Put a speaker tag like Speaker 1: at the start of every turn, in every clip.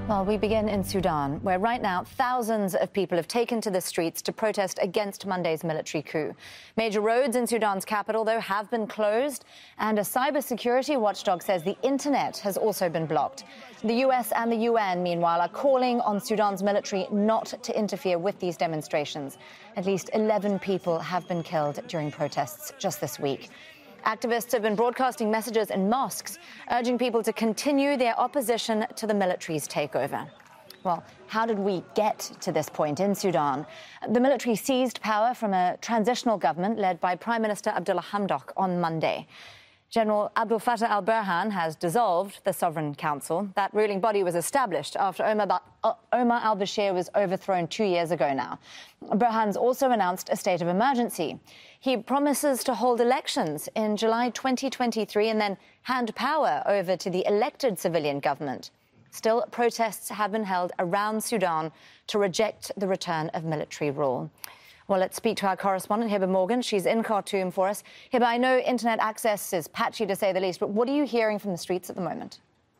Speaker 1: Well, we begin in Sudan, where right now thousands of people have taken to the streets to protest against Monday's military coup. Major roads in Sudan's capital, though, have been closed, and a cybersecurity watchdog says the internet has also been blocked. The US and the UN, meanwhile, are calling on Sudan's military not to interfere with these demonstrations. At least 11 people have been killed during protests just this week. Activists have been broadcasting messages in mosques, urging people to continue their opposition to the military's takeover. Well, how did we get to this point in Sudan? The military seized power from a transitional government led by Prime Minister Abdullah Hamdok on Monday. General Abdel Fattah al-Burhan has dissolved the Sovereign Council. That ruling body was established after Omar al-Bashir was overthrown 2 years ago now. Burhan's also announced a state of emergency. He promises to hold elections in July 2023 and then hand power over to the elected civilian government. Still, protests have been held around Sudan to reject the return of military rule. Well, let's speak to our correspondent, Hiba Morgan. She's in Khartoum for us. Hiba, I know internet access is patchy to say the least, but what are you hearing from the streets at the moment?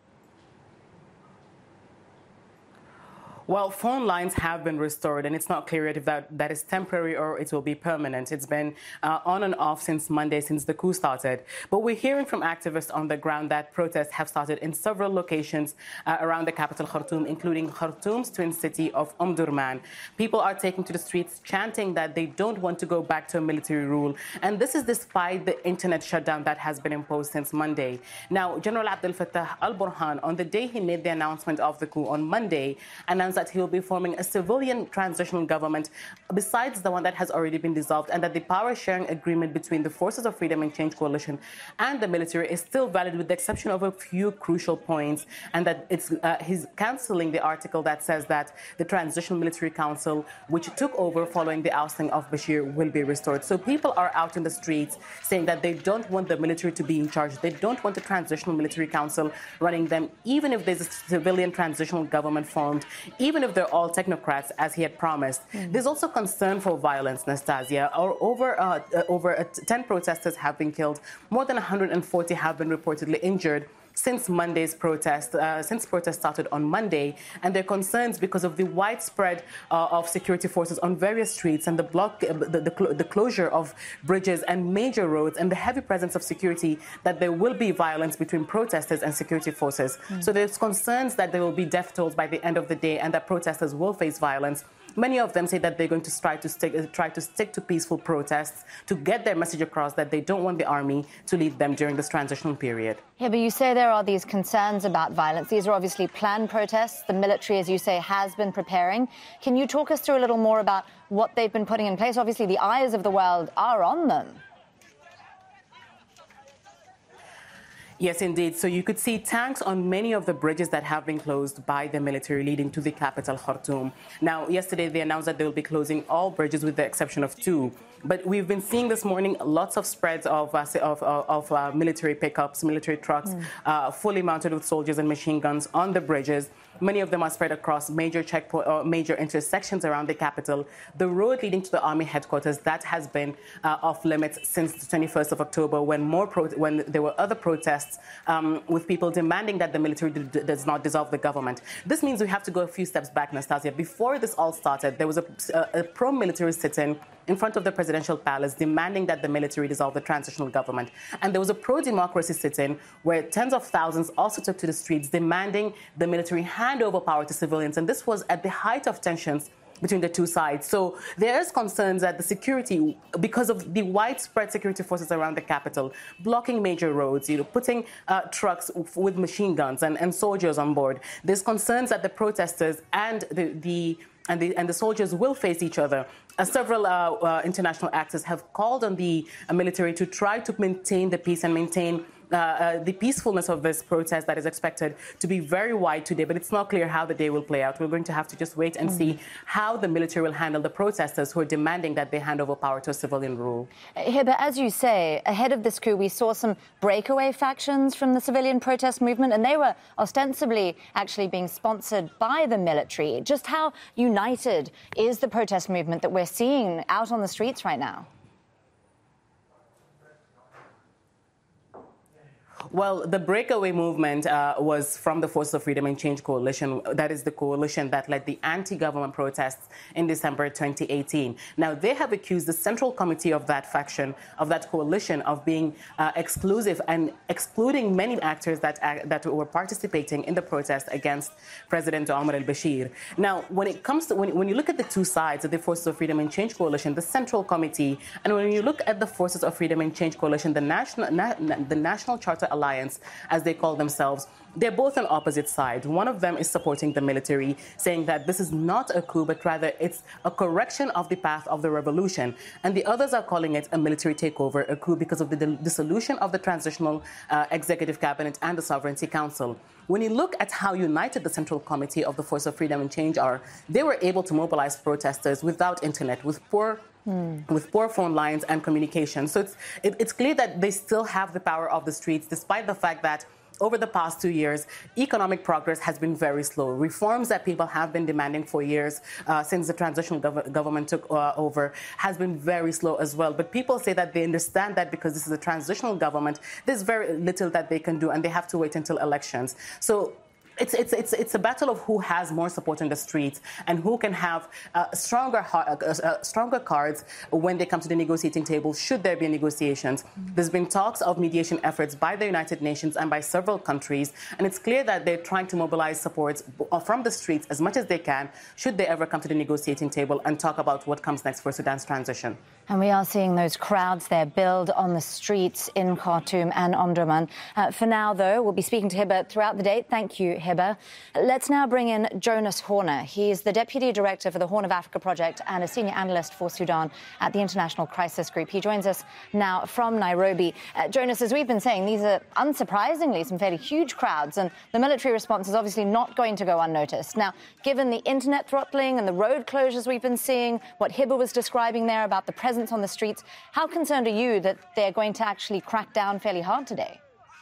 Speaker 2: Well, phone lines have been restored, and it's not clear yet if that is temporary or it will be permanent. It's been on and off since Monday, since the coup started. But we're hearing from activists on the ground that protests have started in several locations around the capital, Khartoum, including Khartoum's twin city of Omdurman. People are taking to the streets chanting that they don't want to go back to a military rule. And this is despite the internet shutdown that has been imposed since Monday. Now, General Abdel Fattah al-Burhan, on the day he made the announcement of the coup on Monday, announced that he will be forming a civilian transitional government besides the one that has already been dissolved, and that the power sharing agreement between the Forces of Freedom and Change Coalition and the military is still valid with the exception of a few crucial points, and that he's cancelling the article that says that the Transitional Military Council, which took over following the ousting of Bashir, will be restored. So people are out in the streets saying that they don't want the military to be in charge. They don't want the Transitional Military Council running them, even if there's a civilian transitional government formed, even if they're all technocrats, as he had promised. There's also concern for violence, Nastasia. Over 10 protesters have been killed. More than 140 have been reportedly injured since Monday's protest, since protests started on Monday, and their concerns because of the widespread of security forces on various streets and the closure of bridges and major roads and the heavy presence of security, that there will be violence between protesters and security forces. So there's concerns that there will be death tolls by the end of the day and that protesters will face violence. Many of them say that they're going to try to stick to peaceful protests to get their message across that they don't want the army to lead them during this transitional period.
Speaker 1: Yeah, but you say there are these concerns about violence. These are obviously planned protests. The military, as you say, has been preparing. Can you talk us through a little more about what they've been putting in place? Obviously, the eyes of the world are on them.
Speaker 2: Yes, indeed. So you could see tanks on many of the bridges that have been closed by the military leading to the capital, Khartoum. Now, yesterday they announced that they will be closing all bridges with the exception of 2. But we've been seeing this morning lots of spreads of military pickups, military trucks, fully mounted with soldiers and machine guns on the bridges. Many of them are spread across major major intersections around the capital. The road leading to the army headquarters, that has been off limits since the 21st of October, when there were other protests with people demanding that the military does not dissolve the government. This means we have to go a few steps back, Nastasia. Before this all started, there was a pro-military sit-in in front of the presidential palace demanding that the military dissolve the transitional government. And there was a pro-democracy sit-in where tens of thousands also took to the streets demanding the military hand over power to civilians. And this was at the height of tensions between the two sides. So there is concerns that the security, because of the widespread security forces around the capital, blocking major roads, putting trucks with machine guns and soldiers on board. There's concerns that the protesters and the soldiers will face each other. Several international actors have called on the military to try to maintain the peace and maintain the peacefulness of this protest that is expected to be very wide today, but it's not clear how the day will play out. We're going to have to just wait and see how the military will handle the protesters who are demanding that they hand over power to a civilian rule.
Speaker 1: Hiba, as you say, ahead of this coup, we saw some breakaway factions from the civilian protest movement, and they were ostensibly actually being sponsored by the military. Just how united is the protest movement that we're seeing out on the streets right now?
Speaker 2: Well, the breakaway movement was from the Forces of Freedom and Change coalition. That is the coalition that led the anti-government protests in December 2018. Now, they have accused the central committee of that faction, of that coalition, of being exclusive and excluding many actors that were participating in the protest against President Omar al-Bashir. Now, when it comes to when you look at the two sides of the Forces of Freedom and Change coalition, the central committee, and when you look at the Forces of Freedom and Change coalition, the National Charter Alliance, as they call themselves, they're both on opposite sides. One of them is supporting the military, saying that this is not a coup, but rather it's a correction of the path of the revolution. And the others are calling it a military takeover, a coup, because of the dissolution of the transitional executive cabinet and the sovereignty council. When you look at how united the Central Committee of the Force of Freedom and Change are, they were able to mobilize protesters without internet, with poor phone lines and communication. So it's clear that they still have the power of the streets, despite the fact that over the past 2 years, economic progress has been very slow. Reforms that people have been demanding for years since the transitional government took over has been very slow as well. But people say that they understand that because this is a transitional government, there's very little that they can do, and they have to wait until elections. So it's a battle of who has more support in the streets and who can have stronger cards when they come to the negotiating table, should there be negotiations. There's been talks of mediation efforts by the United Nations and by several countries, and it's clear that they're trying to mobilize support from the streets as much as they can, should they ever come to the negotiating table and talk about what comes next for Sudan's transition.
Speaker 1: And we are seeing those crowds there build on the streets in Khartoum and Omdurman. For now, though, we'll be speaking to Hiba throughout the day. Thank you, Hiba. Let's now bring in Jonas Horner. He's the Deputy Director for the Horn of Africa Project and a Senior Analyst for Sudan at the International Crisis Group. He joins us now from Nairobi. Jonas, as we've been saying, these are unsurprisingly some fairly huge crowds, and the military response is obviously not going to go unnoticed. Now, given the internet throttling and the road closures we've been seeing, what Hiba was describing there about the presence on the streets, how concerned are you that they're going to actually crack down fairly hard today?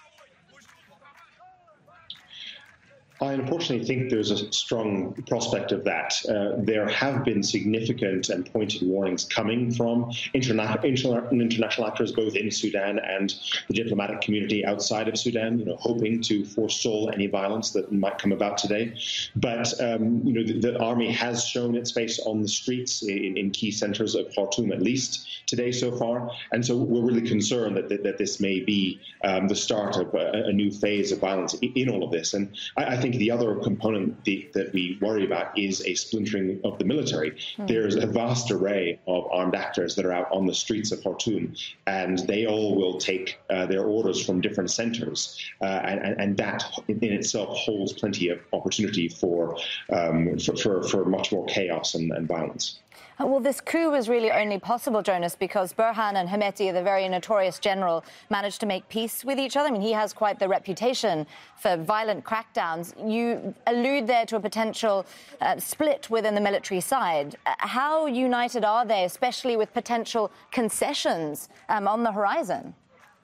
Speaker 3: I unfortunately think there's a strong prospect of that. There have been significant and pointed warnings coming from international actors, both in Sudan and the diplomatic community outside of Sudan, hoping to forestall any violence that might come about today. But, the army has shown its face on the streets in key centers of Khartoum, at least today so far. And so we're really concerned that this may be the start of a new phase of violence in all of this. And I think the other component that we worry about is a splintering of the military. There's a vast array of armed actors that are out on the streets of Khartoum, and they all will take their orders from different centers. And that in itself holds plenty of opportunity for much more chaos and violence.
Speaker 1: Well, this coup was really only possible, Jonas, because Burhan and Hemeti, the very notorious general, managed to make peace with each other. I mean, he has quite the reputation for violent crackdowns. You allude there to a potential split within the military side. How united are they, especially with potential concessions on the horizon?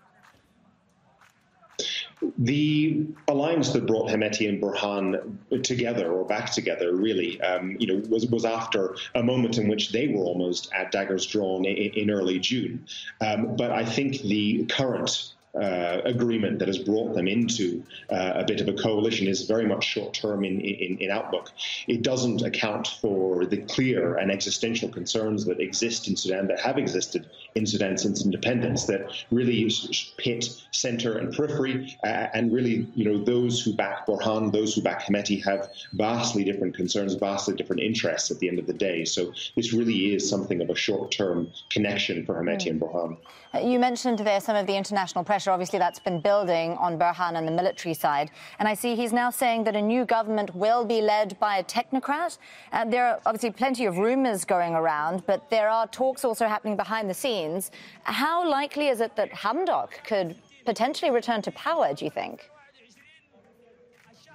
Speaker 3: The alliance that brought Hemeti and Burhan together, or back together, really, was after a moment in which they were almost at daggers drawn in early June. But I think the current agreement that has brought them into a bit of a coalition is very much short-term in outlook. It doesn't account for the clear and existential concerns that exist in Sudan, that have existed in Sudan since independence, that really pit center and periphery, and really, those who back Burhan, those who back Hemeti have vastly different concerns, vastly different interests at the end of the day. So this really is something of a short-term connection for Hemeti and Burhan.
Speaker 1: You mentioned there some of the international pressure. Obviously, that's been building on Burhan and the military side. And I see he's now saying that a new government will be led by a technocrat. There are obviously plenty of rumours going around, but there are talks also happening behind the scenes. How likely is it that Hamdok could potentially return to power, do you think?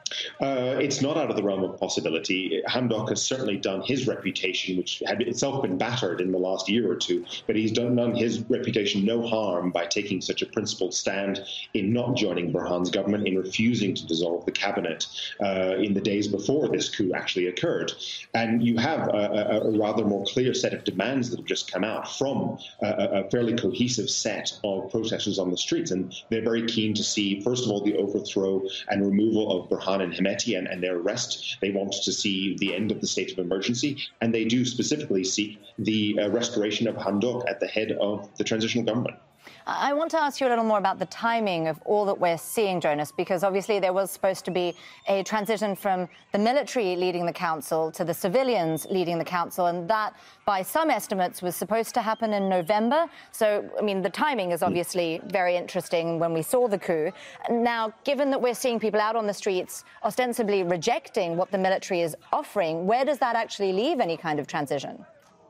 Speaker 3: It's not out of the realm of possibility. Hamdok has certainly done his reputation, which had itself been battered in the last year or two, but he's done his reputation no harm by taking such a principled stand in not joining Burhan's government, in refusing to dissolve the cabinet in the days before this coup actually occurred. And you have a rather more clear set of demands that have just come out from a fairly cohesive set of protesters on the streets. And they're very keen to see, first of all, the overthrow and removal of Burhan and Hemeti and their arrest. They want to see the end of the state of emergency, and they do specifically seek the restoration of Hamdok at the head of the transitional government.
Speaker 1: I want to ask you a little more about the timing of all that we're seeing, Jonas, because obviously there was supposed to be a transition from the military leading the council to the civilians leading the council, and that, by some estimates, was supposed to happen in November. So, I mean, the timing is obviously very interesting when we saw the coup. Now, given that we're seeing people out on the streets ostensibly rejecting what the military is offering, where does that actually leave any kind of transition?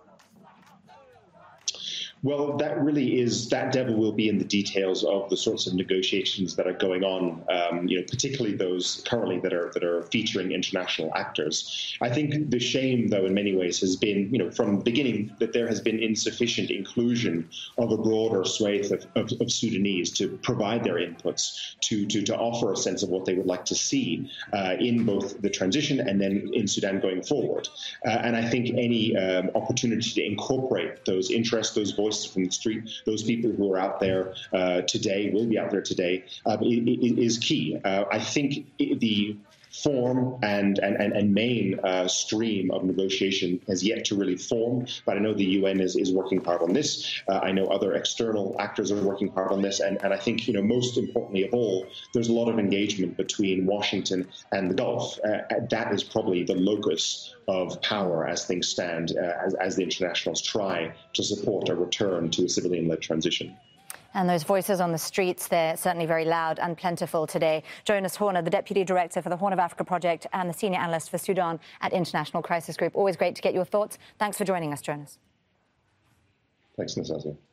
Speaker 3: Well, that really is, that devil will be in the details of the sorts of negotiations that are going on, particularly those currently that are featuring international actors. I think the shame, though, in many ways has been, from the beginning, that there has been insufficient inclusion of a broader swathe of Sudanese to provide their inputs, to offer a sense of what they would like to see in both the transition and then in Sudan going forward. And I think any opportunity to incorporate those interests, those voices from the street, those people who are out there today, will be out there today, is key. I think the form and main stream of negotiation has yet to really form, but I know the UN is working hard on this. I know other external actors are working hard on this, and I think, most importantly of all, there's a lot of engagement between Washington and the Gulf. That is probably the locus of power as things stand, as the internationals try to support a return to a civilian-led transition.
Speaker 1: And those voices on the streets, they're certainly very loud and plentiful today. Jonas Horner, the Deputy Director for the Horn of Africa Project and the Senior Analyst for Sudan at International Crisis Group. Always great to get your thoughts. Thanks for joining us, Jonas.
Speaker 3: Thanks, Nastasia.